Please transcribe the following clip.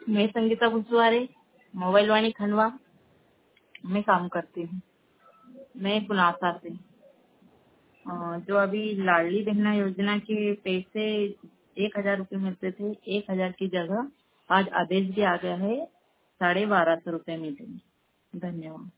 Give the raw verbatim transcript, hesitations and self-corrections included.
मैं संगीता बुसवारे, मोबाइल वाणी खंडवा में काम करती हूँ। मैं पुनासा से। अ, जो अभी लाडली बहना योजना के पैसे एक हजार रूपए मिलते थे, एक हजार की जगह आज आदेश भी आ गया है साढ़े बारह सौ रूपये मिलेंगे। धन्यवाद।